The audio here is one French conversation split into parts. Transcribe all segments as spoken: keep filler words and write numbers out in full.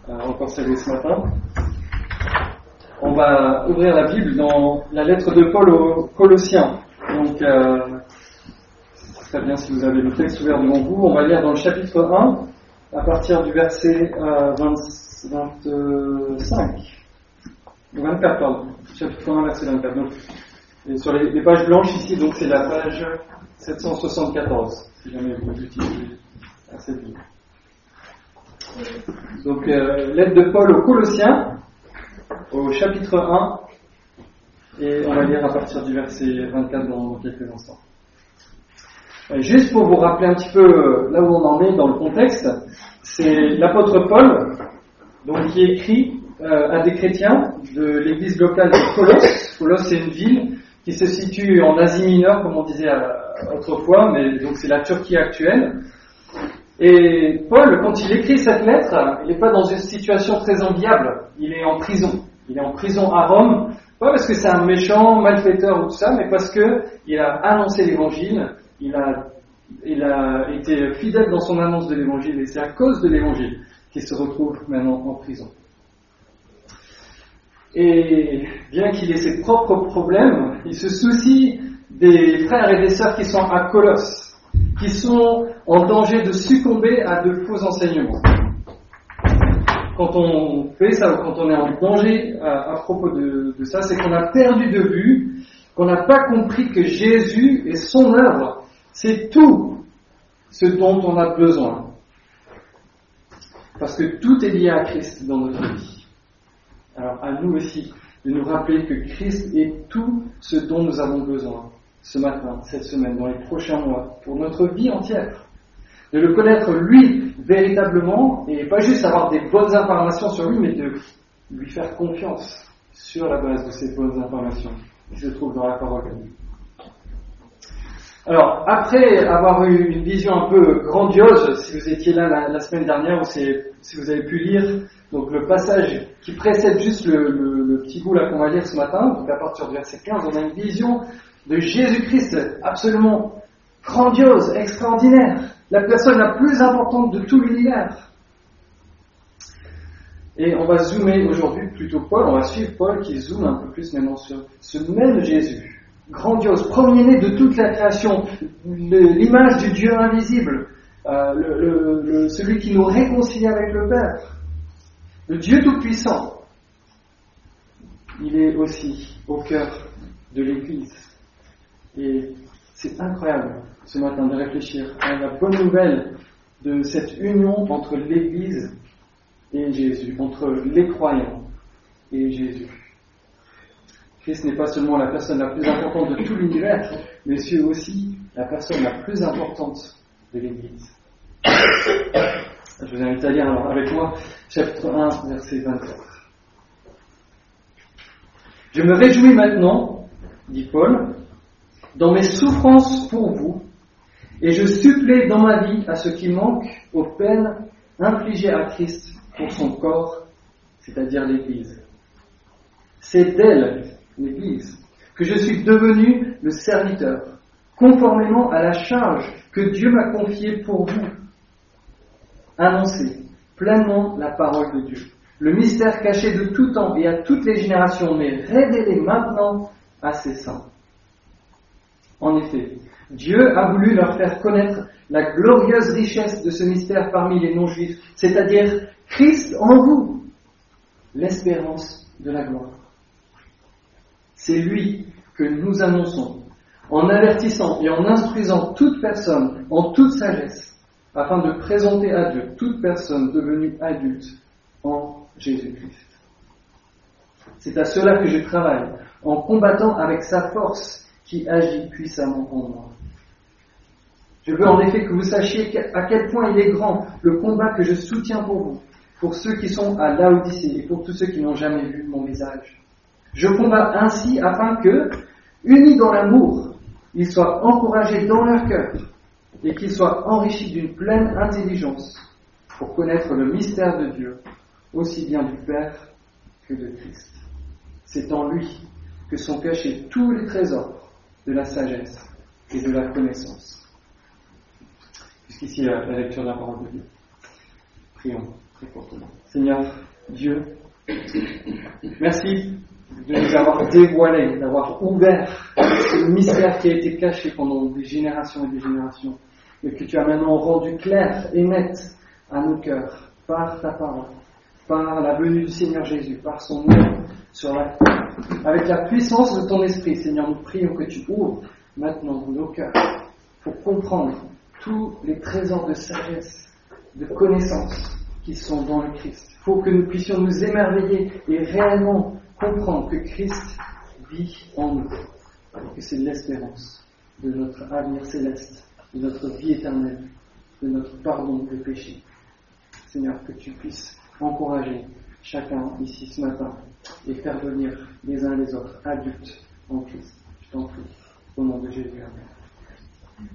euh, encore salué ce matin. On va ouvrir la Bible dans la lettre de Paul aux Colossiens. Donc, euh, c'est très bien si vous avez le texte ouvert devant vous. On va lire dans le chapitre un, à partir du verset euh, vingt, vingt-cinq. vingt-quatre, pardon. Chapitre un, verset vingt-quatre. Donc, et sur les, les pages blanches ici, donc c'est la page sept cent soixante-quatorze, si jamais vous utilisez cette Bible. Donc, euh, lettre de Paul aux Colossiens, au chapitre un, et on va lire à partir du verset vingt-quatre dans quelques instants. Et juste pour vous rappeler un petit peu là où on en est dans le contexte, c'est l'apôtre Paul, donc, qui écrit euh, à des chrétiens de l'église locale de Colosse. Colosse, c'est une ville qui se situe en Asie mineure, comme on disait autrefois, mais donc c'est la Turquie actuelle. Et Paul, quand il écrit cette lettre, il n'est pas dans une situation très enviable. Il est en prison. Il est en prison à Rome, pas parce que c'est un méchant, malfaiteur ou tout ça, mais parce que il a annoncé l'évangile, il a, il a été fidèle dans son annonce de l'évangile, et c'est à cause de l'évangile qu'il se retrouve maintenant en prison. Et bien qu'il ait ses propres problèmes, il se soucie des frères et des sœurs qui sont à Colosse, qui sont en danger de succomber à de faux enseignements. Quand on fait ça, ou quand on est en danger à, à propos de, de ça, c'est qu'on a perdu de vue, qu'on n'a pas compris que Jésus et son œuvre, c'est tout ce dont on a besoin. Parce que tout est lié à Christ dans notre vie. Alors à nous aussi de nous rappeler que Christ est tout ce dont nous avons besoin ce matin, cette semaine, dans les prochains mois, pour notre vie entière. De le connaître lui véritablement, et pas juste avoir des bonnes informations sur lui, mais de lui faire confiance sur la base de ces bonnes informations qui se trouvent dans la parole de Dieu. Alors, après avoir eu une vision un peu grandiose, si vous étiez là la, la semaine dernière, ou si, si vous avez pu lire donc le passage qui précède juste le, le, le petit bout là qu'on va lire ce matin, donc à partir du verset quinze, on a une vision de Jésus-Christ absolument grandiose, extraordinaire, la personne la plus importante de tout l'univers. Et on va zoomer aujourd'hui plutôt Paul, on va suivre Paul qui zoome un peu plus maintenant sur ce même Jésus, grandiose, premier-né de toute la création, l'image du Dieu invisible, euh, le, le, le, celui qui nous réconcilie avec le Père, le Dieu tout-puissant. Il est aussi au cœur de l'Église. Et c'est incroyable ce matin de réfléchir à la bonne nouvelle de cette union entre l'Église et Jésus, entre les croyants et Jésus. Christ n'est pas seulement la personne la plus importante de tout l'univers, mais c'est aussi la personne la plus importante de l'Église. Je vous invite à lire alors avec moi chapitre un, verset vingt-quatre. Je me réjouis maintenant, dit Paul, dans mes souffrances pour vous, et je supplée dans ma vie à ce qui manque aux peines infligées à Christ pour son corps, c'est-à-dire l'Église. C'est d'elle, l'Église, que je suis devenu le serviteur, conformément à la charge que Dieu m'a confiée pour vous. Annoncer pleinement la parole de Dieu, le mystère caché de tout temps et à toutes les générations, mais révélé maintenant à ses saints. En effet, Dieu a voulu leur faire connaître la glorieuse richesse de ce mystère parmi les non-juifs, c'est-à-dire Christ en vous, l'espérance de la gloire. C'est lui que nous annonçons, en avertissant et en instruisant toute personne en toute sagesse, afin de présenter à Dieu toute personne devenue adulte en Jésus-Christ. C'est à cela que je travaille, en combattant avec sa force qui agit puissamment en moi. Je veux en effet que vous sachiez à quel point il est grand le combat que je soutiens pour vous, pour ceux qui sont à Laodicée et pour tous ceux qui n'ont jamais vu mon visage. Je combats ainsi afin que, unis dans l'amour, ils soient encouragés dans leur cœur et qu'ils soient enrichis d'une pleine intelligence pour connaître le mystère de Dieu, aussi bien du Père que de Christ. C'est en lui que sont cachés tous les trésors de la sagesse et de la connaissance. Jusqu'ici la, la lecture de la parole de Dieu. Prions très courtement. Seigneur Dieu, merci de nous avoir dévoilé, d'avoir ouvert ce mystère qui a été caché pendant des générations et des générations, mais que tu as maintenant rendu clair et net à nos cœurs par ta parole, par la venue du Seigneur Jésus, par son œuvre sur la croix. Avec la puissance de ton esprit, Seigneur, nous prions que tu ouvres maintenant nos cœurs pour comprendre tous les trésors de sagesse, de connaissance qui sont dans le Christ. Il faut que nous puissions nous émerveiller et réellement comprendre que Christ vit en nous, que c'est l'espérance de notre avenir céleste, de notre vie éternelle, de notre pardon des péchés. Seigneur, que tu puisses encourager chacun ici ce matin et faire venir les uns les autres adultes en Christ. Je t'en prie, au nom de Jésus. Amen.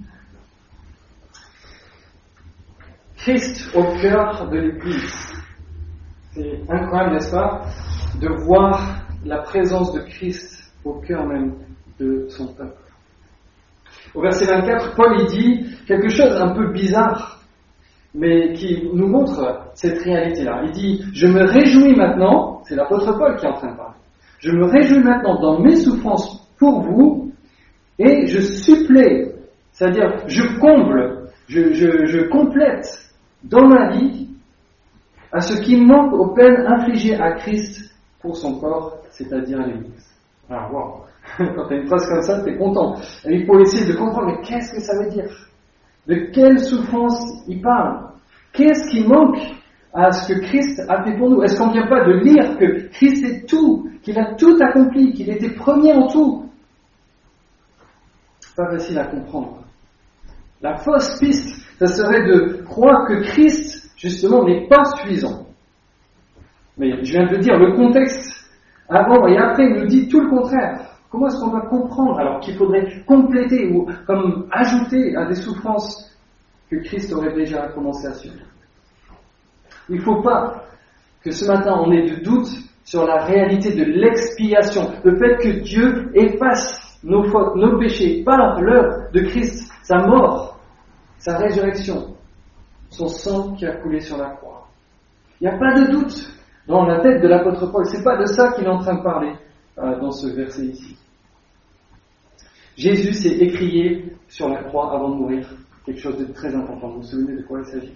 Christ au cœur de l'Église. C'est incroyable, n'est-ce pas, de voir la présence de Christ au cœur même de son peuple. Au verset vingt-quatre, Paul il dit quelque chose un peu bizarre, mais qui nous montre cette réalité-là. Il dit, je me réjouis maintenant, c'est l'apôtre Paul qui est en train de parler, je me réjouis maintenant dans mes souffrances pour vous, et je supplée, c'est-à-dire je comble, je, je, je complète dans ma vie à ce qui manque aux peines infligées à Christ pour son corps, c'est-à-dire l'Église. Alors, wow. Quand tu as une phrase comme ça, tu es content. Et il faut essayer de comprendre, mais qu'est-ce que ça veut dire? De quelle souffrance il parle? Qu'est-ce qui manque à ce que Christ a fait pour nous? Est-ce qu'on ne vient pas de lire que Christ est tout, qu'il a tout accompli, qu'il était premier en tout? C'est pas facile à comprendre. La fausse piste, ça serait de croire que Christ, justement, n'est pas suffisant. Mais je viens de le dire, le contexte avant et après nous dit tout le contraire. Comment est-ce qu'on va comprendre alors qu'il faudrait compléter ou comme ajouter à des souffrances que Christ aurait déjà commencé à subir? Il ne faut pas que ce matin on ait de doute sur la réalité de l'expiation, le fait que Dieu efface nos fautes, nos péchés par l'œuvre de Christ, sa mort, sa résurrection, son sang qui a coulé sur la croix. Il n'y a pas de doute dans la tête de l'apôtre Paul. C'est pas de ça qu'il est en train de parler euh, dans ce verset ici. Jésus s'est écrié sur la croix avant de mourir quelque chose de très important. Vous vous souvenez de quoi il s'agit?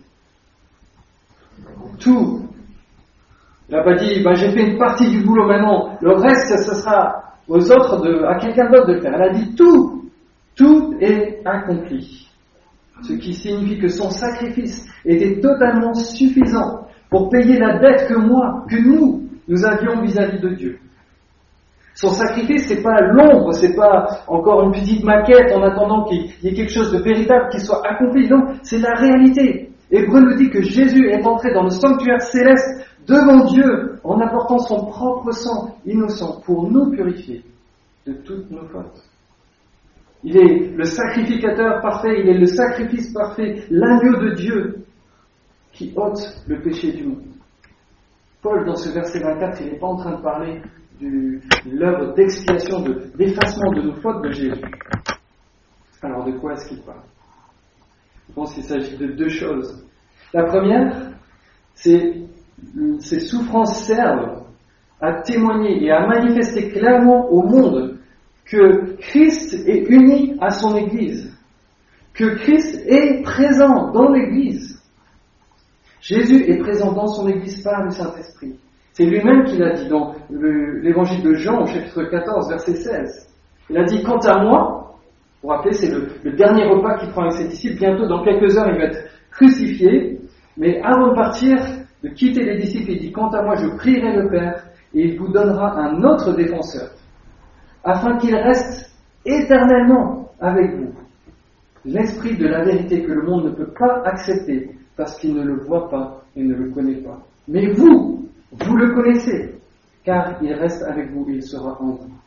Tout. Il n'a pas dit, ben, j'ai fait une partie du boulot maintenant, le reste ce sera aux autres, de, à quelqu'un d'autre de le faire. Elle a dit tout. Tout est accompli. Ce qui signifie que son sacrifice était totalement suffisant pour payer la dette que moi, que nous, nous avions vis-à-vis de Dieu. Son sacrifice, c'est pas l'ombre, c'est pas encore une petite maquette en attendant qu'il y ait quelque chose de véritable qui soit accompli. Non, c'est la réalité. Hébreu nous dit que Jésus est entré dans le sanctuaire céleste devant Dieu en apportant son propre sang innocent pour nous purifier de toutes nos fautes. Il est le sacrificateur parfait, il est le sacrifice parfait, l'agneau de Dieu qui ôte le péché du monde. Paul, dans ce verset vingt-quatre, il n'est pas en train de parler de l'œuvre d'expiation, de, d'effacement de nos fautes de Jésus. Alors, de quoi est-ce qu'il parle? Je pense qu'il s'agit de deux choses. La première, c'est ces souffrances servent à témoigner et à manifester clairement au monde que Christ est uni à son Église, que Christ est présent dans l'Église. Jésus est présent dans son Église par le Saint-Esprit. C'est lui-même qui l'a dit dans le, l'évangile de Jean, au chapitre quatorze, verset seize. Il a dit, quant à moi, vous vous rappelez, c'est le, le dernier repas qu'il prend avec ses disciples, bientôt dans quelques heures il va être crucifié, mais avant de partir, de quitter les disciples, il dit, quant à moi, je prierai le Père, et il vous donnera un autre défenseur, afin qu'il reste éternellement avec vous. L'esprit de la vérité que le monde ne peut pas accepter, parce qu'il ne le voit pas et ne le connaît pas. Mais vous, vous le connaissez, car il reste avec vous et il sera en vous.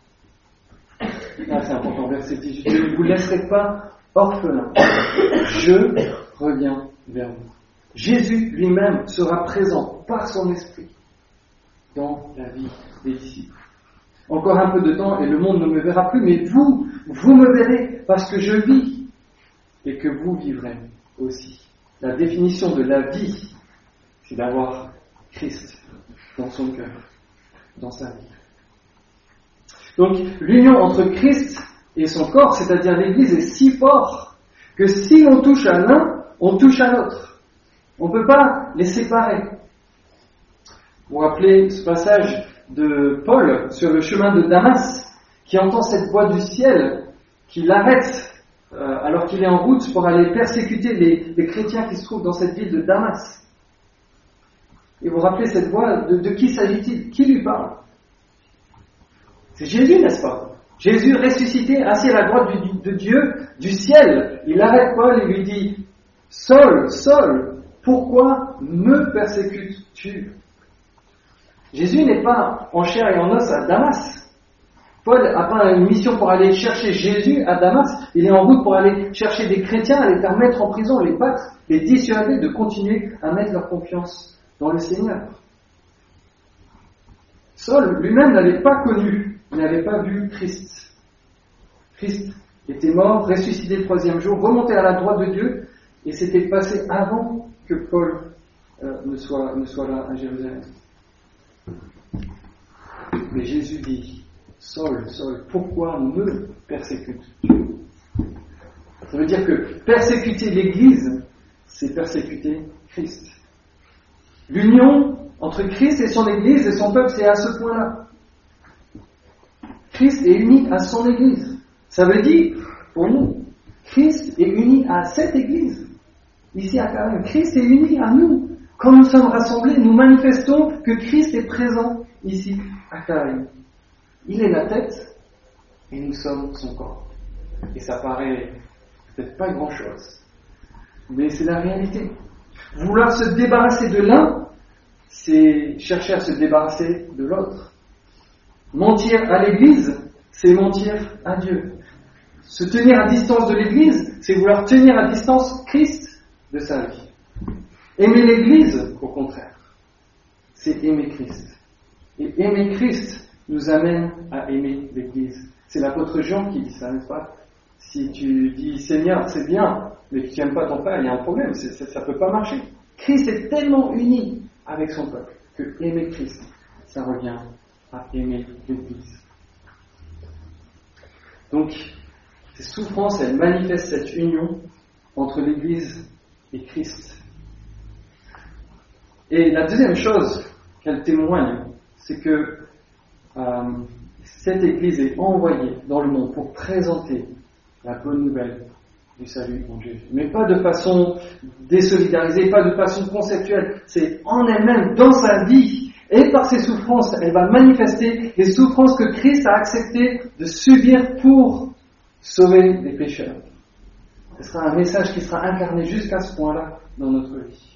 Là, c'est important, verset dix. Je ne vous laisserai pas orphelin. Je reviens vers vous. Jésus lui-même sera présent par son esprit dans la vie des disciples. Encore un peu de temps et le monde ne me verra plus, mais vous, vous me verrez parce que je vis et que vous vivrez aussi. La définition de la vie, c'est d'avoir Christ dans son cœur, dans sa vie. Donc, l'union entre Christ et son corps, c'est-à-dire l'Église, est si forte que si on touche à l'un, on touche à l'autre. On ne peut pas les séparer. Vous vous rappelez ce passage de Paul sur le chemin de Damas, qui entend cette voix du ciel, qui l'arrête euh, alors qu'il est en route pour aller persécuter les, les chrétiens qui se trouvent dans cette ville de Damas. Et vous vous rappelez cette voix, de, de qui s'agit-il? Qui lui parle? C'est Jésus, n'est-ce pas? Jésus ressuscité, assis à la droite du, de Dieu, du ciel. Il arrête Paul et lui dit, « Saul, Saul, pourquoi me persécutes-tu » Jésus n'est pas en chair et en os à Damas. Paul n'a pas une mission pour aller chercher Jésus à Damas. Il est en route pour aller chercher des chrétiens, les faire mettre en prison, les battre, les dissuader de continuer à mettre leur confiance dans le Seigneur. Saul lui-même n'avait pas connu, il n'avait pas vu Christ. Christ était mort, ressuscité le troisième jour, remonté à la droite de Dieu, et c'était passé avant que Paul euh, ne, soit, ne soit là à Jérusalem. Mais Jésus dit, Saul, Saul, pourquoi me persécutes-tu? Ça veut dire que persécuter l'Église, c'est persécuter Christ. L'union entre Christ et son Église et son peuple, c'est à ce point-là. Christ est uni à son Église. Ça veut dire, pour nous, Christ est uni à cette Église. Ici à Carême, Christ est uni à nous. Quand nous sommes rassemblés, nous manifestons que Christ est présent ici à Carême. Il est la tête et nous sommes son corps. Et ça paraît peut-être pas grand-chose, mais c'est la réalité. Vouloir se débarrasser de l'un, c'est chercher à se débarrasser de l'autre. Mentir à l'Église, c'est mentir à Dieu. Se tenir à distance de l'Église, c'est vouloir tenir à distance Christ de sa vie. Aimer l'Église, au contraire, c'est aimer Christ. Et aimer Christ nous amène à aimer l'Église. C'est l'apôtre Jean qui dit ça, n'est-ce pas? Si tu dis Seigneur, c'est bien, mais que tu n'aimes pas ton Père, il y a un problème, c'est, c'est, ça ne peut pas marcher. Christ est tellement uni avec son peuple que aimer Christ, ça revient à aimer l'Église. Donc, ces souffrances, elles manifestent cette union entre l'Église et Christ. Et la deuxième chose qu'elle témoigne, c'est que euh, cette Église est envoyée dans le monde pour présenter la bonne nouvelle du salut en Jésus. Mais pas de façon désolidarisée, pas de façon conceptuelle. C'est en elle-même, dans sa vie, et par ses souffrances, elle va manifester les souffrances que Christ a accepté de subir pour sauver les pécheurs. Ce sera un message qui sera incarné jusqu'à ce point-là dans notre vie.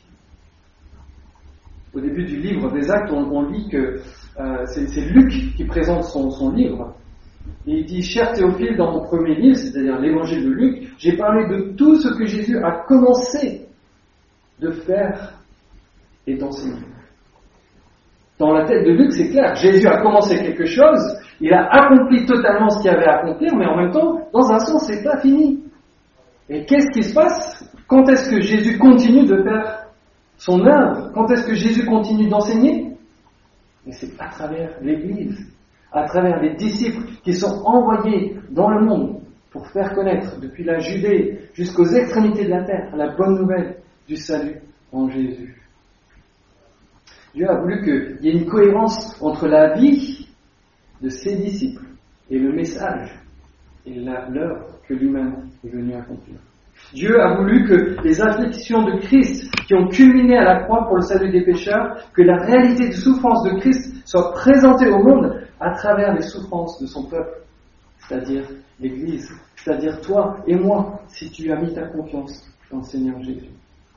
Au début du livre des Actes, on, on lit que euh, c'est, c'est Luc qui présente son, son livre. Et il dit, cher Théophile, dans mon premier livre, c'est-à-dire l'évangile de Luc, j'ai parlé de tout ce que Jésus a commencé de faire et d'enseigner. Dans la tête de Luc, c'est clair, Jésus a commencé quelque chose, il a accompli totalement ce qu'il y avait à accomplir, mais en même temps, dans un sens, c'est pas fini. Et qu'est-ce qui se passe? Quand est-ce que Jésus continue de faire son œuvre? Quand est-ce que Jésus continue d'enseigner? Et c'est à travers l'Église, à travers les disciples qui sont envoyés dans le monde pour faire connaître, depuis la Judée jusqu'aux extrémités de la terre, la bonne nouvelle du salut en Jésus. Dieu a voulu qu'il y ait une cohérence entre la vie de ses disciples et le message et la, l'œuvre que lui-même est venu accomplir. Dieu a voulu que les afflictions de Christ qui ont culminé à la croix pour le salut des pécheurs, que la réalité des souffrances de Christ soit présentée au monde à travers les souffrances de son peuple, c'est-à-dire l'Église, c'est-à-dire toi et moi, si tu as mis ta confiance dans le Seigneur Jésus.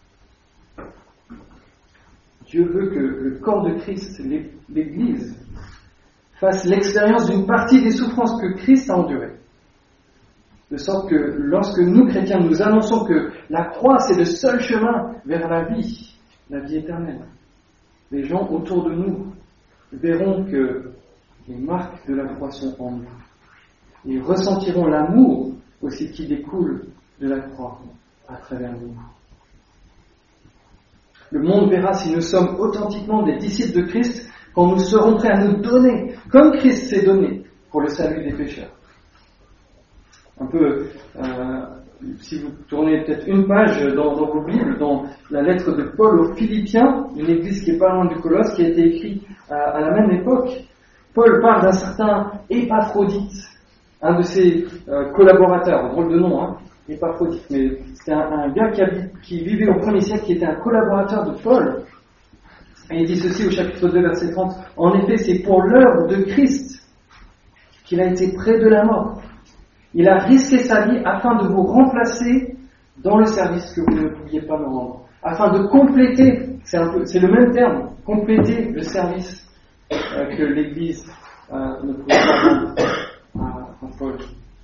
Dieu veut que le corps de Christ, l'Église, fasse l'expérience d'une partie des souffrances que Christ a endurées. De sorte que lorsque nous, chrétiens, nous annonçons que la croix, c'est le seul chemin vers la vie, la vie éternelle, les gens autour de nous verront que les marques de la croix sont en nous. Ils ressentiront l'amour aussi qui découle de la croix à travers nous. Le monde verra si nous sommes authentiquement des disciples de Christ quand nous serons prêts à nous donner, comme Christ s'est donné, pour le salut des pécheurs. Un peu, euh, si vous tournez peut-être une page dans, dans vos Bibles, dans la lettre de Paul aux Philippiens, une église qui est pas loin du Colosse, qui a été écrite à, à la même époque, Paul parle d'un certain Épaphrodite, un de ses euh, collaborateurs, drôle de nom, hein, Épaphrodite, mais c'était un, un gars qui, habite, qui vivait au premier siècle, qui était un collaborateur de Paul. Et il dit ceci au chapitre deux, verset trente, « En effet, c'est pour l'œuvre de Christ qu'il a été près de la mort. Il a risqué sa vie afin de vous remplacer dans le service que vous ne pouviez pas me rendre. Afin de compléter, c'est, un peu, c'est le même terme, compléter le service euh, que l'Église euh, ne pouvait pas rendre à, à Paul. »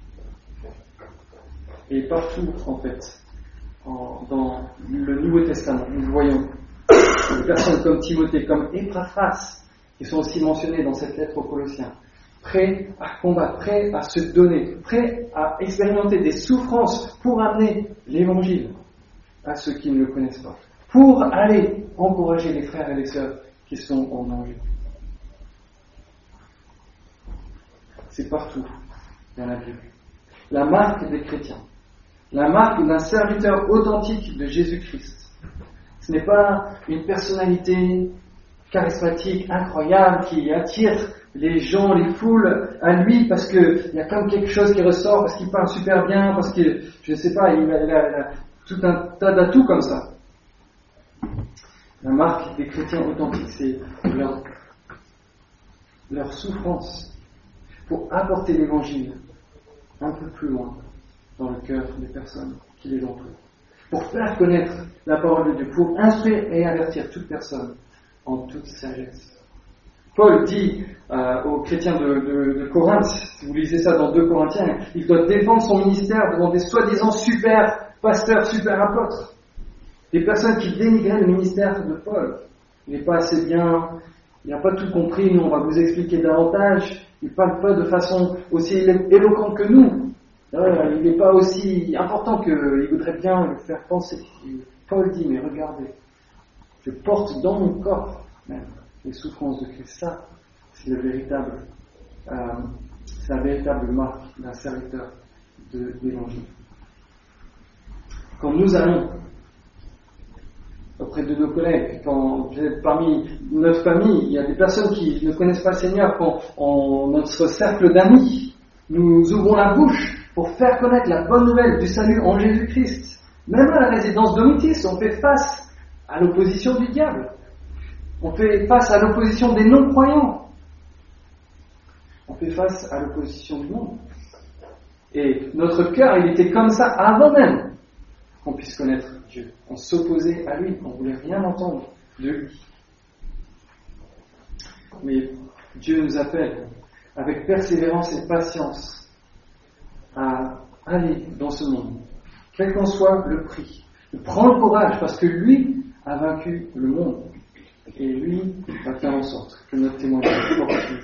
Et partout, en fait, en, dans le Nouveau Testament, nous voyons des personnes comme Timothée, comme Épaphras, qui sont aussi mentionnées dans cette lettre aux Colossiens, prêts à combattre, prêts à se donner, prêts à expérimenter des souffrances pour amener l'Évangile à ceux qui ne le connaissent pas, pour aller encourager les frères et les sœurs qui sont en danger. C'est partout dans la Bible. La marque des chrétiens, la marque d'un serviteur authentique de Jésus-Christ. Ce n'est pas une personnalité charismatique, incroyable, qui attire les gens, les foules à lui parce qu'il y a comme quelque chose qui ressort, parce qu'il parle super bien, parce que, je ne sais pas, il a, il a, il a tout un tas d'atouts comme ça. La marque des chrétiens authentiques, c'est leur, leur souffrance pour apporter l'évangile un peu plus loin dans le cœur des personnes qui les entourent. Pour faire connaître la parole de Dieu, pour instruire et avertir toute personne en toute sagesse. Paul dit euh, aux chrétiens de, de, de Corinthe, si vous lisez ça dans deux Corinthiens, il doit défendre son ministère devant des soi-disant super pasteurs, super apôtres. Des personnes qui dénigraient le ministère de Paul. Il n'est pas assez bien, il n'a pas tout compris, nous on va vous expliquer davantage. Il ne parle pas de façon aussi éloquente que nous. Euh, il n'est pas aussi important qu'il voudrait bien le faire penser. Et Paul dit, mais regardez, je porte dans mon corps même les souffrances de Christ. Ça, c'est le véritable, euh, c'est la véritable marque d'un serviteur de l'Évangile. Quand nous allons auprès de nos collègues, quand parmi notre famille, il y a des personnes qui ne connaissent pas le Seigneur, quand en notre cercle d'amis, nous ouvrons la bouche pour faire connaître la bonne nouvelle du salut en Jésus-Christ. Même à la résidence Domitis, on fait face à l'opposition du diable. On fait face à l'opposition des non-croyants. On fait face à l'opposition du monde. Et notre cœur, il était comme ça avant même qu'on puisse connaître Dieu. On s'opposait à lui, on ne voulait rien entendre de lui. Mais Dieu nous appelle avec persévérance et patience à aller dans ce monde, quel qu'en soit le prix. De prendre le courage parce que lui a vaincu le monde. Et lui va faire en sorte que notre témoignage porte le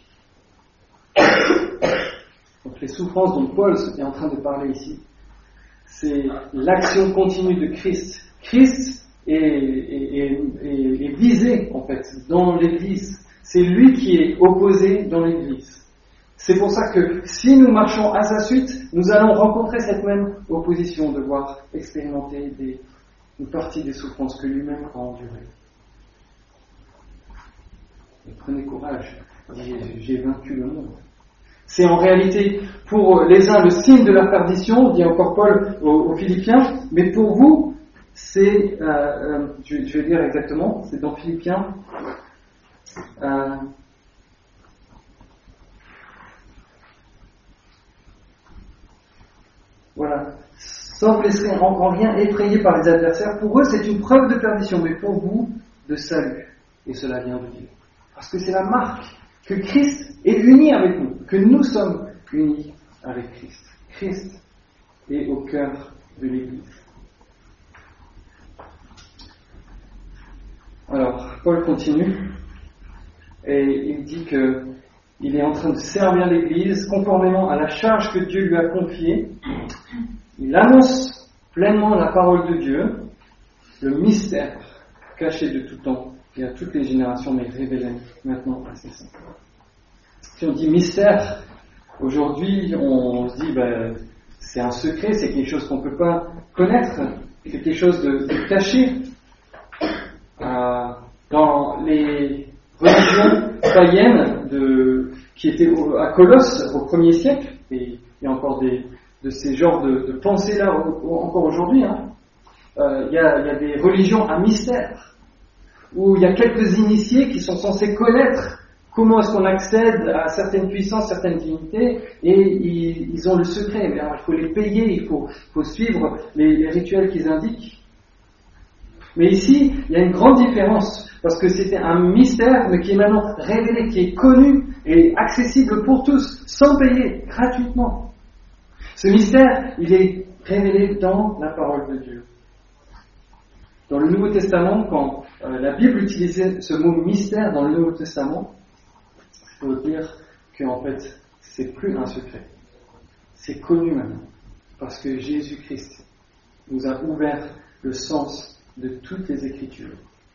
fruit. Donc les souffrances dont Paul est en train de parler ici, c'est l'action continue de Christ. Christ est, est, est, est visé en fait dans l'Église. C'est lui qui est opposé dans l'Église. C'est pour ça que si nous marchons à sa suite, nous allons rencontrer cette même opposition, devoir expérimenter des, une partie des souffrances que lui-même a endurées. Et prenez courage, j'ai, j'ai vaincu le monde. C'est en réalité pour les uns le signe de leur perdition, dit encore Paul aux, aux Philippiens, mais pour vous, c'est, euh, euh, je, je vais dire exactement, c'est dans Philippiens, euh, voilà, sans vous laisser en, en rien effrayer par les adversaires, pour eux c'est une preuve de perdition, mais pour vous, de salut. Et cela vient de Dieu. Parce que c'est la marque que Christ est uni avec nous, que nous sommes unis avec Christ. Christ est au cœur de l'Église. Alors, Paul continue, et il dit que il est en train de servir l'Église conformément à la charge que Dieu lui a confiée. Il annonce pleinement la parole de Dieu, le mystère caché de tout temps et à toutes les générations, mais révélé maintenant à ses saints. Si on dit mystère, aujourd'hui, on se dit, ben, c'est un secret, c'est quelque chose qu'on ne peut pas connaître, c'est quelque chose de, de caché. Euh, dans les religions païennes de, qui étaient au, à Colosse au premier siècle, et il y a encore des, de ces genres de, de pensées-là encore aujourd'hui, hein, euh, il y a, il y a des religions à mystère, où il y a quelques initiés qui sont censés connaître comment est-ce qu'on accède à certaines puissances, certaines dignités, et ils, ils ont le secret. Mais alors, il faut les payer, il faut, faut suivre les, les rituels qu'ils indiquent. Mais ici, il y a une grande différence, parce que c'était un mystère, mais qui est maintenant révélé, qui est connu et accessible pour tous, sans payer, gratuitement. Ce mystère, il est révélé dans la parole de Dieu. Dans le Nouveau Testament, quand euh, la Bible utilisait ce mot mystère dans le Nouveau Testament, il faut dire qu'en fait, c'est plus un secret. C'est connu maintenant. Parce que Jésus-Christ nous a ouvert le sens de toutes les Écritures.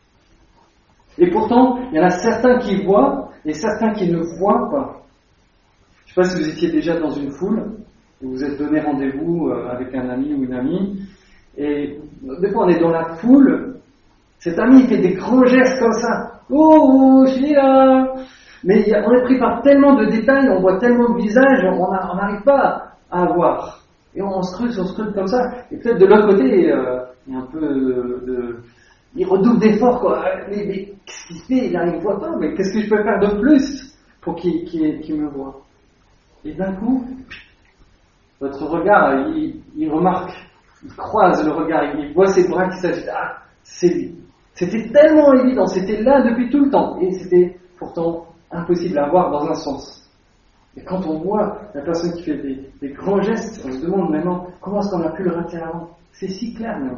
Et pourtant, il y en a certains qui voient et certains qui ne voient pas. Je ne sais pas si vous étiez déjà dans une foule, vous vous êtes donné rendez-vous avec un ami ou une amie, et des fois on est dans la foule, cet ami fait des grands gestes comme ça. Oh, je suis là! Mais on est pris par tellement de détails, on voit tellement de visages, on n'arrive pas à voir. Et on se creuse, on se creuse comme ça. Et peut-être de l'autre côté, euh, il y a un peu de... de il redouble d'efforts, quoi. Mais, mais qu'est-ce qu'il fait? Il ne voit pas, mais qu'est-ce que je peux faire de plus pour qu'il, qu'il, qu'il me voie? Et d'un coup, votre regard, il, il remarque, il croise le regard, il voit ses bras qui s'agitent. Ah, c'est lui. C'était tellement évident, c'était là depuis tout le temps. Et c'était pourtant impossible à voir dans un sens. Et quand on voit la personne qui fait des, des grands gestes, on se demande maintenant comment est-ce qu'on a pu le rater avant. C'est si clair maintenant.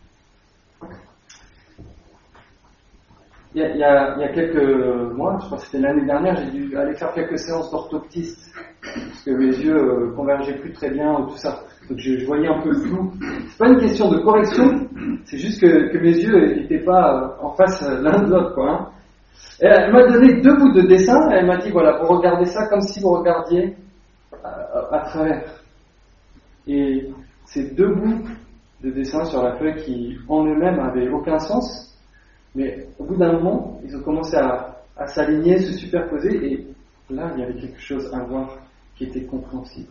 Il y, a, il, y a, il y a quelques mois, je crois que c'était l'année dernière, j'ai dû aller faire quelques séances d'orthoptiste parce que mes yeux euh, convergeaient plus très bien, tout ça. Donc je, je voyais un peu le flou. C'est pas une question de correction, c'est juste que, que mes yeux n'étaient pas en face l'un de l'autre, quoi. Hein. Et elle m'a donné deux bouts de dessin, et elle m'a dit, voilà, vous regardez ça comme si vous regardiez à, à, à travers. Et ces deux bouts de dessin sur la feuille qui, en eux-mêmes, n'avaient aucun sens, mais au bout d'un moment, ils ont commencé à, à s'aligner, se superposer, et là, il y avait quelque chose à voir qui était compréhensible.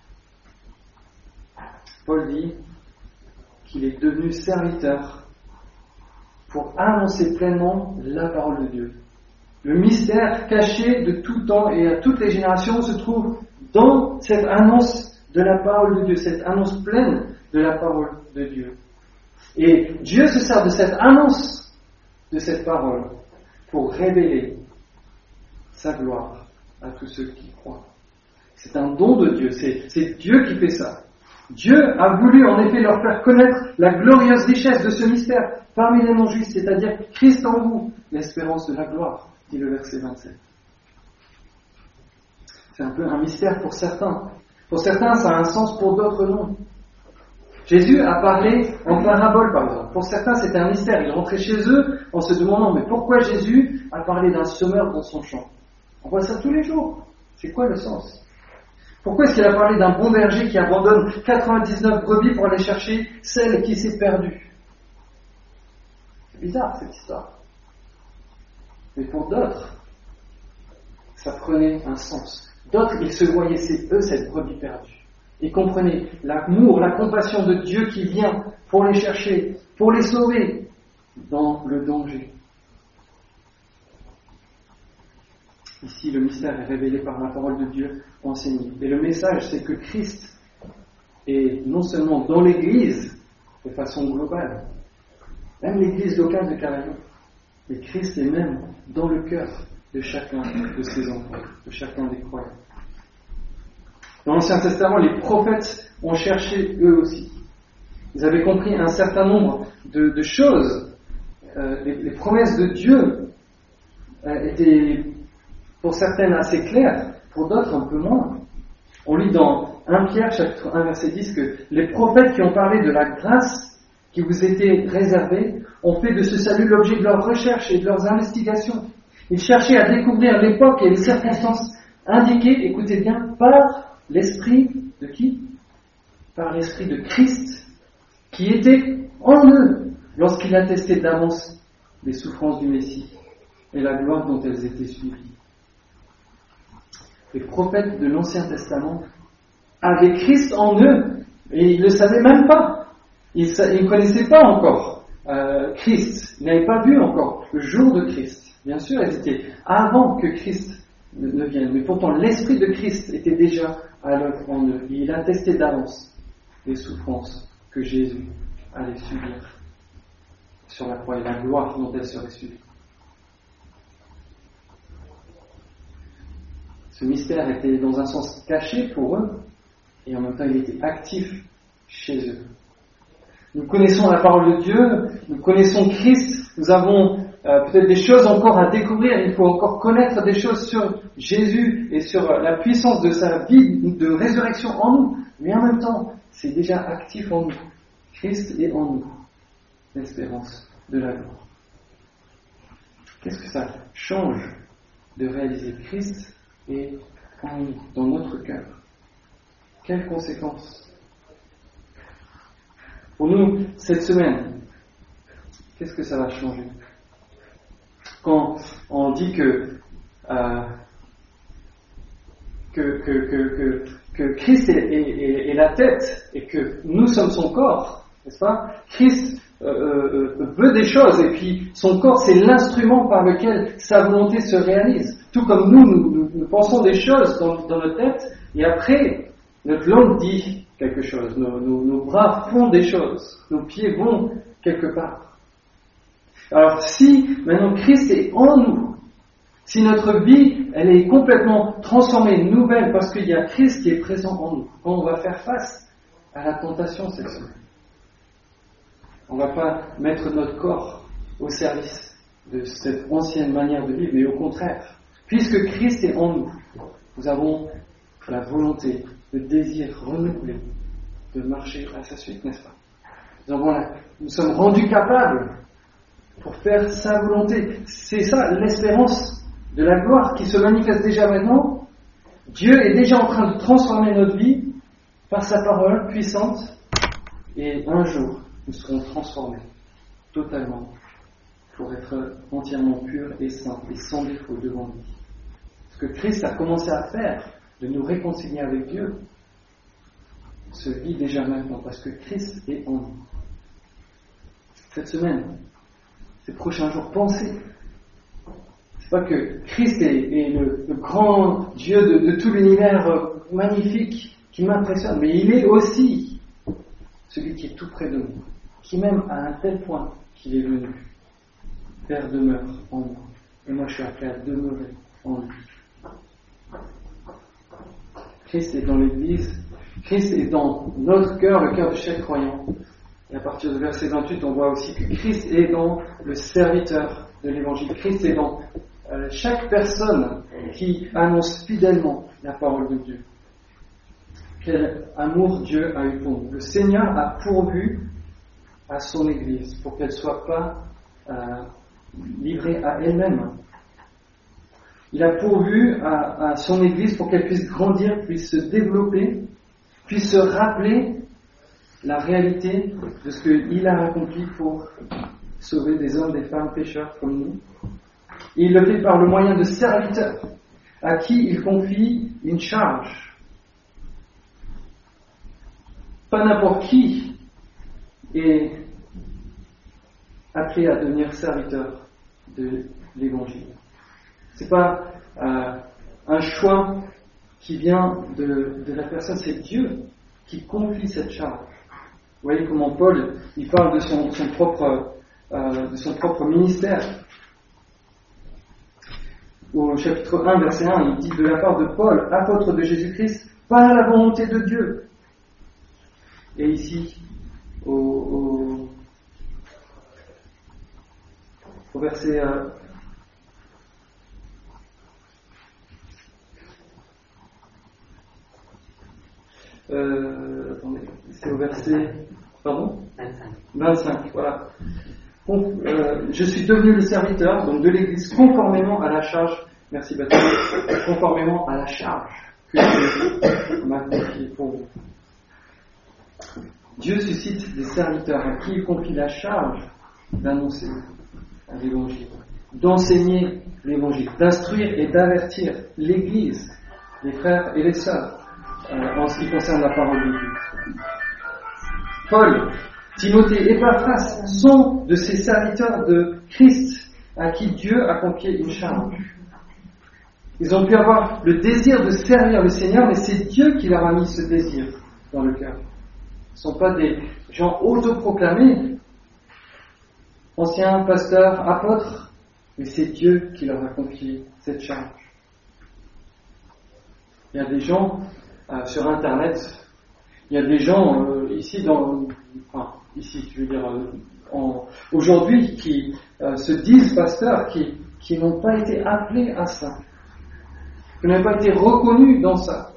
Paul dit qu'il est devenu serviteur pour annoncer pleinement la parole de Dieu. Le mystère caché de tout temps et à toutes les générations se trouve dans cette annonce de la parole de Dieu, cette annonce pleine de la parole de Dieu. Et Dieu se sert de cette annonce de cette parole pour révéler sa gloire à tous ceux qui croient. C'est un don de Dieu, c'est, c'est Dieu qui fait ça. Dieu a voulu en effet leur faire connaître la glorieuse richesse de ce mystère parmi les non-juifs, c'est-à-dire Christ en vous, l'espérance de la gloire, dit le verset vingt-sept. C'est un peu un mystère pour certains. Pour certains, ça a un sens, pour d'autres, non. Jésus a parlé en parabole, par exemple. Pour certains, c'était un mystère. Ils rentraient chez eux en se demandant, mais pourquoi Jésus a parlé d'un semeur dans son champ? On voit ça tous les jours. C'est quoi le sens? Pourquoi est-ce qu'il a parlé d'un bon berger qui abandonne quatre-vingt-dix-neuf brebis pour aller chercher celle qui s'est perdue? C'est bizarre, cette histoire. Mais pour d'autres, ça prenait un sens. D'autres, ils se voyaient, c'est eux, cette brebis perdue. Ils comprenaient l'amour, la compassion de Dieu qui vient pour les chercher, pour les sauver dans le danger. Ici, le mystère est révélé par la parole de Dieu enseignée. Et le message, c'est que Christ est non seulement dans l'Église, de façon globale, même l'Église locale de Carayon, mais Christ est même dans le cœur de chacun de ses enfants, de chacun des croyants. Dans l'Ancien Testament, les prophètes ont cherché eux aussi. Ils avaient compris un certain nombre de, de choses. Euh, les, les promesses de Dieu euh, étaient pour certaines assez claires, pour d'autres un peu moins. On lit dans premier Pierre, chapitre un, verset dix, que les prophètes qui ont parlé de la grâce qui vous était réservé ont fait de ce salut l'objet de leurs recherches et de leurs investigations. Ils cherchaient à découvrir l'époque et les circonstances indiquées, écoutez bien, par l'esprit de qui ? Par l'esprit de Christ, qui était en eux lorsqu'il attestait d'avance les souffrances du Messie et la gloire dont elles étaient suivies. Les prophètes de l'Ancien Testament avaient Christ en eux, et ils ne le savaient même pas. Ils ne connaissaient pas encore euh, Christ, ils n'avaient pas vu encore le jour de Christ. Bien sûr, ils étaient avant que Christ ne, ne vienne, mais pourtant l'Esprit de Christ était déjà à l'œuvre en eux, et il attestait d'avance les souffrances que Jésus allait subir sur la croix et la gloire dont elles seraient suivies. Ce mystère était dans un sens caché pour eux, et en même temps il était actif chez eux. Nous connaissons la parole de Dieu, nous connaissons Christ, nous avons euh, peut-être des choses encore à découvrir, il faut encore connaître des choses sur Jésus et sur la puissance de sa vie de résurrection en nous, mais en même temps, c'est déjà actif en nous. Christ est en nous, l'espérance de la gloire. Qu'est-ce que ça change de réaliser Christ et en nous, dans notre cœur? Quelles conséquences? Pour nous, cette semaine, qu'est-ce que ça va changer? Quand on dit que, euh, que, que, que, que, que Christ est, est, est la tête et que nous sommes son corps, n'est-ce pas? Christ euh, euh, veut des choses et puis son corps, c'est l'instrument par lequel sa volonté se réalise. Tout comme nous, nous, nous, nous pensons des choses dans, dans notre tête et après, notre langue dit quelque chose, nos, nos, nos bras font des choses, nos pieds vont quelque part. Alors si maintenant Christ est en nous, si notre vie elle est complètement transformée, nouvelle, parce qu'il y a Christ qui est présent en nous, quand on va faire face à la tentation sexuelle, on ne va pas mettre notre corps au service de cette ancienne manière de vivre, mais au contraire, puisque Christ est en nous, nous avons la volonté, le désir renouvelé de marcher à sa suite, n'est-ce pas? Nous, avons la, nous sommes rendus capables pour faire sa volonté. C'est ça l'espérance de la gloire qui se manifeste déjà maintenant. Dieu est déjà en train de transformer notre vie par sa parole puissante et un jour nous serons transformés totalement pour être entièrement purs et saints et sans défaut devant lui. Ce que Christ a commencé à faire, de nous réconcilier avec Dieu, se vit déjà maintenant parce que Christ est en nous. Cette semaine, ces prochains jours, pensez. C'est pas que Christ est, est le, le grand Dieu de, de tout l'univers euh, magnifique qui m'impressionne, mais il est aussi celui qui est tout près de nous, qui m'aime à un tel point qu'il est venu faire demeure en moi. Et moi je suis appelé à demeurer en lui. Christ est dans l'Église, Christ est dans notre cœur, le cœur de chaque croyant. Et à partir du verset vingt-huit, on voit aussi que Christ est dans le serviteur de l'Évangile. Christ est dans euh, chaque personne qui annonce fidèlement la parole de Dieu. Quel amour Dieu a eu pour nous. Le Seigneur a pourvu à son Église pour qu'elle ne soit pas euh, livrée à elle-même. Il a pourvu à, à son Église pour qu'elle puisse grandir, puisse se développer, puisse se rappeler la réalité de ce qu'il a accompli pour sauver des hommes, des femmes pécheurs comme nous. Et il le fait par le moyen de serviteurs à qui il confie une charge. Pas n'importe qui est appelé à devenir serviteur de l'Évangile. C'est pas euh, un choix qui vient de, de la personne, c'est Dieu qui confie cette charge. Vous voyez comment Paul, il parle de son, son propre, euh, de son propre ministère. Au chapitre un, verset un, il dit de la part de Paul, apôtre de Jésus-Christ, par la volonté de Dieu. Et ici, au, au, au verset euh, Euh, attendez, c'est au verset, pardon, vingt-cinq. vingt-cinq, voilà. Euh, je suis devenu le serviteur donc de l'Église conformément à la charge, merci Baptiste, conformément à la charge que Dieu m'a confiée pour vous. Dieu suscite des serviteurs à qui il confie la charge d'annoncer l'Évangile, d'enseigner l'Évangile, d'instruire et d'avertir l'Église, les frères et les sœurs, euh, en ce qui concerne la parole de Dieu. Paul, Timothée et Épaphras sont de ces serviteurs de Christ à qui Dieu a confié une charge. Ils ont pu avoir le désir de servir le Seigneur, mais c'est Dieu qui leur a mis ce désir dans le cœur. Ce ne sont pas des gens autoproclamés, anciens pasteurs, apôtres, mais c'est Dieu qui leur a confié cette charge. Il y a des gens euh, sur Internet, il y a des gens euh, ici dans, enfin, ici, je veux dire, euh, en, aujourd'hui, qui euh, se disent pasteurs, qui, qui n'ont pas été appelés à ça, qui n'ont pas été reconnus dans ça.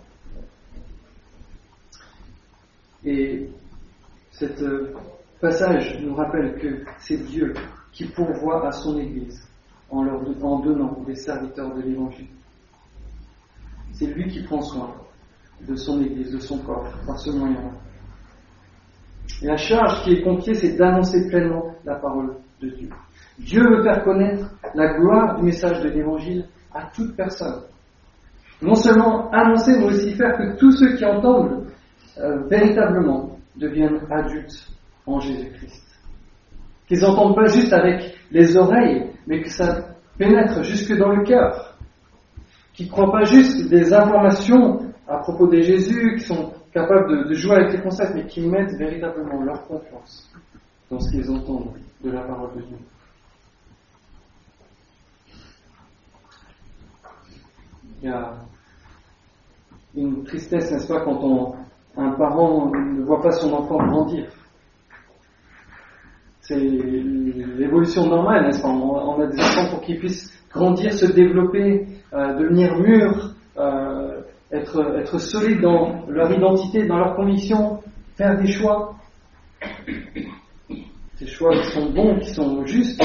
Et ce euh, passage nous rappelle que c'est Dieu qui pourvoit à son Église en leur en donnant des serviteurs de l'Évangile. C'est lui qui prend soin de son Église, de son corps, par ce moyen-là. Et la charge qui est confiée, c'est d'annoncer pleinement la parole de Dieu. Dieu veut faire connaître la gloire du message de l'Évangile à toute personne. Non seulement annoncer, mais aussi faire que tous ceux qui entendent euh, véritablement deviennent adultes en Jésus-Christ. Qu'ils n'entendent pas juste avec les oreilles, mais que ça pénètre jusque dans le cœur. Qu'ils ne croient pas juste des informations à propos de Jésus, qui sont capables de, de jouer avec les concepts, mais qui mettent véritablement leur confiance dans ce qu'ils entendent de la parole de Dieu. Il y a une tristesse, n'est-ce pas, quand on, un parent ne voit pas son enfant grandir. C'est l'évolution normale, n'est-ce pas? On a des enfants pour qu'ils puissent grandir, se développer, euh, devenir mûrs, euh, être, être solides dans leur identité, dans leurs convictions, faire des choix. Des choix qui sont bons, qui sont justes.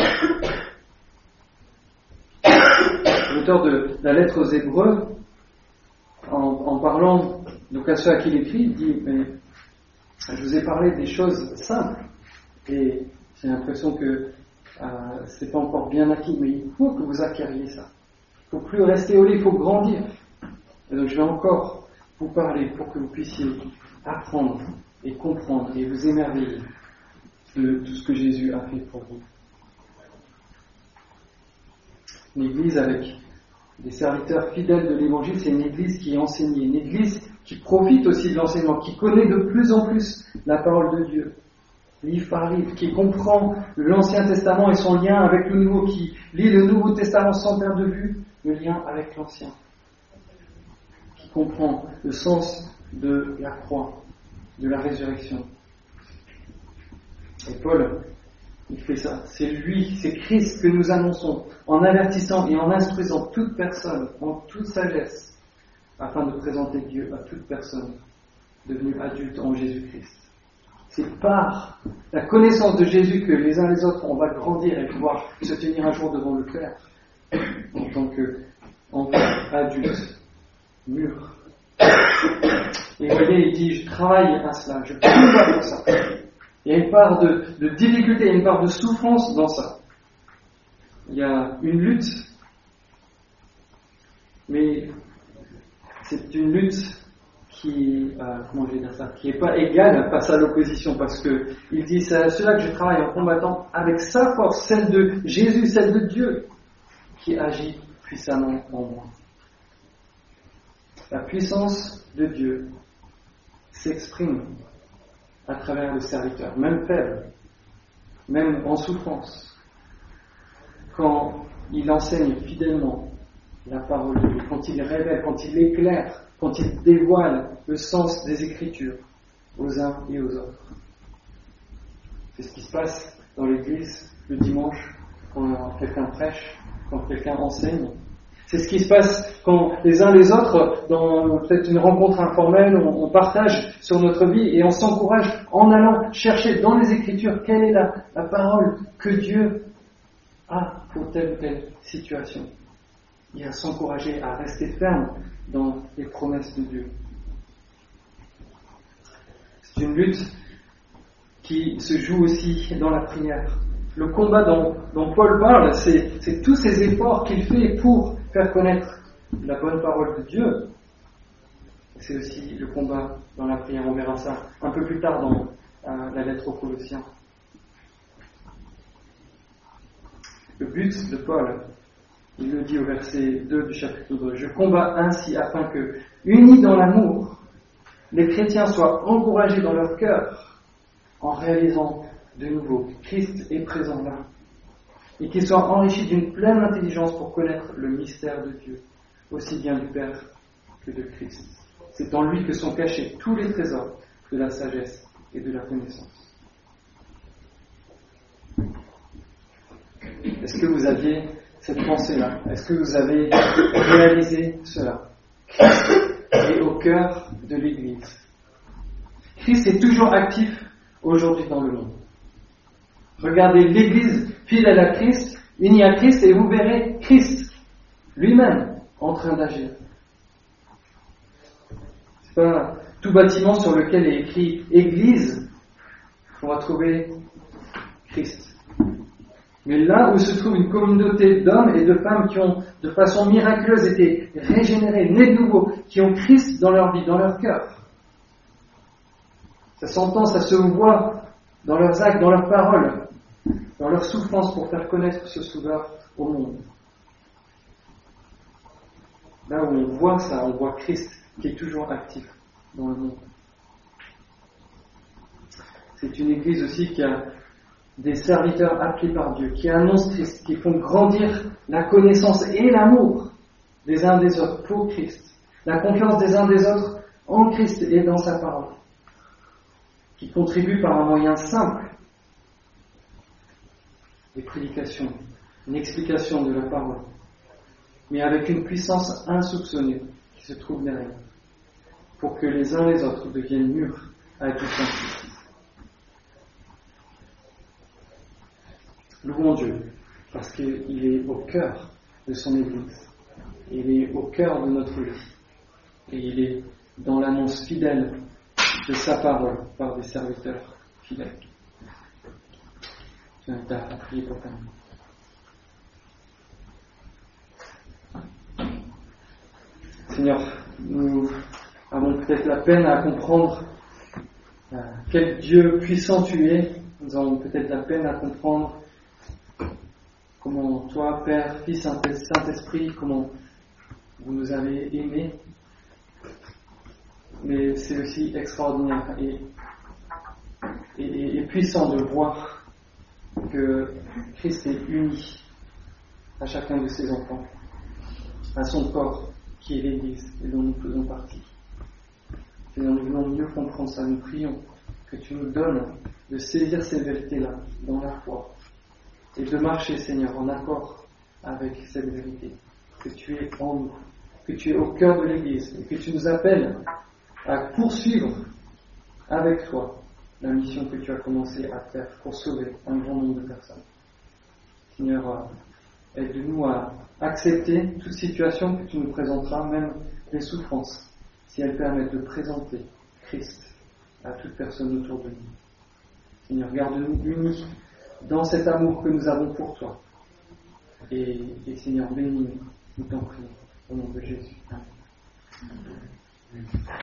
L'auteur de la lettre aux Hébreux, en, en parlant donc à ceux à qui il écrit, il dit, mais je vous ai parlé des choses simples, et j'ai l'impression que euh, c'est pas encore bien acquis, mais il faut que vous acquériez ça. Il ne faut plus rester au lit, il faut grandir. Et donc je vais encore vous parler pour que vous puissiez apprendre et comprendre et vous émerveiller de tout ce que Jésus a fait pour vous. Une église avec des serviteurs fidèles de l'Évangile, c'est une église qui est enseignée, une église qui profite aussi de l'enseignement, qui connaît de plus en plus la parole de Dieu, livre par livre, qui comprend l'Ancien Testament et son lien avec le Nouveau, qui lit le Nouveau Testament sans perdre de vue le lien avec l'Ancien, qui comprend le sens de la croix, de la résurrection. Et Paul, il fait ça. C'est lui, c'est Christ que nous annonçons en avertissant et en instruisant toute personne en toute sagesse afin de présenter Dieu à toute personne devenue adulte en Jésus-Christ. C'est par la connaissance de Jésus que les uns les autres on va grandir et pouvoir se tenir un jour devant le Père en tant qu'enfant adulte, mûr. Et vous voyez, il dit, je travaille à cela, je combat pour ça. Il y a une part de, de difficulté, il y a une part de souffrance dans ça. Il y a une lutte, mais c'est une lutte qui, euh, comment je vais dire ça, qui n'est pas égale face à l'opposition, parce que il dit, c'est à cela que je travaille en combattant avec sa force, celle de Jésus, celle de Dieu, qui agit puissamment en moi. La puissance de Dieu s'exprime à travers le serviteur, même faible, même en souffrance, quand il enseigne fidèlement la parole de Dieu, quand il révèle, quand il éclaire, quand il dévoile le sens des Écritures aux uns et aux autres. C'est ce qui se passe dans l'église le dimanche, quand quelqu'un prêche, quand quelqu'un enseigne. C'est ce qui se passe quand les uns les autres, dans peut-être une rencontre informelle, on, on partage sur notre vie et on s'encourage en allant chercher dans les Écritures quelle est la, la parole que Dieu a pour telle ou telle situation. Et à s'encourager à rester ferme dans les promesses de Dieu. C'est une lutte qui se joue aussi dans la prière. Le combat dont, dont Paul parle, c'est, c'est tous ces efforts qu'il fait pour faire connaître la bonne parole de Dieu. C'est aussi le combat dans la prière. On verra ça un peu plus tard dans euh, la lettre aux Colossiens. Le but de Paul, il le dit au verset deux du chapitre deux, « Je combats ainsi afin que, unis dans l'amour, les chrétiens soient encouragés dans leur cœur en réalisant de nouveau que Christ est présent là et qu'ils soient enrichis d'une pleine intelligence pour connaître le mystère de Dieu, aussi bien du Père que de Christ. C'est en lui que sont cachés tous les trésors de la sagesse et de la connaissance. » Est-ce que vous aviez cette pensée-là? Est-ce que vous avez réalisé cela? Christ est au cœur de l'Église. Christ est toujours actif aujourd'hui dans le monde. Regardez l'Église fidèle à Christ, unie à Christ, et vous verrez Christ lui-même en train d'agir. C'est pas tout bâtiment sur lequel est écrit Église, on va trouver Christ. Mais là où se trouve une communauté d'hommes et de femmes qui ont de façon miraculeuse été régénérés, nés de nouveau, qui ont Christ dans leur vie, dans leur cœur. Ça s'entend, ça se voit dans leurs actes, dans leurs paroles, dans leur souffrance pour faire connaître ce Sauveur au monde. Là où on voit ça, on voit Christ qui est toujours actif dans le monde. C'est une église aussi qui a des serviteurs appelés par Dieu, qui annoncent Christ, qui font grandir la connaissance et l'amour des uns des autres pour Christ, la confiance des uns des autres en Christ et dans sa parole, qui contribuent par un moyen simple, des prédications, une explication de la parole, mais avec une puissance insoupçonnée qui se trouve derrière, pour que les uns les autres deviennent mûrs avec le Saint-Christ. Louons Dieu, parce qu'il est au cœur de son Église, il est au cœur de notre vie, et il est dans l'annonce fidèle de sa parole par des serviteurs fidèles. Je t'invite à prier pour ta main. Seigneur, nous avons peut-être la peine à comprendre euh, quel Dieu puissant tu es. Nous avons peut-être la peine à comprendre comment toi, Père, Fils, Saint-Esprit, comment vous nous avez aimés. Mais c'est aussi extraordinaire et, et, et puissant de voir que Christ est uni à chacun de ses enfants, à son corps qui est l'Église et dont nous faisons partie. Seigneur, nous voulons mieux comprendre ça. Nous prions que tu nous donnes de saisir ces vérités-là dans la foi et de marcher, Seigneur, en accord avec cette vérité, que tu es en nous, que tu es au cœur de l'Église et que tu nous appelles à poursuivre avec toi la mission que tu as commencé à faire pour sauver un grand nombre de personnes. Seigneur, aide-nous à accepter toute situation que tu nous présenteras, même les souffrances, si elles permettent de présenter Christ à toute personne autour de nous. Seigneur, garde-nous unis dans cet amour que nous avons pour toi. Et, et Seigneur, bénis-nous, nous t'en prions, au nom de Jésus. Amen.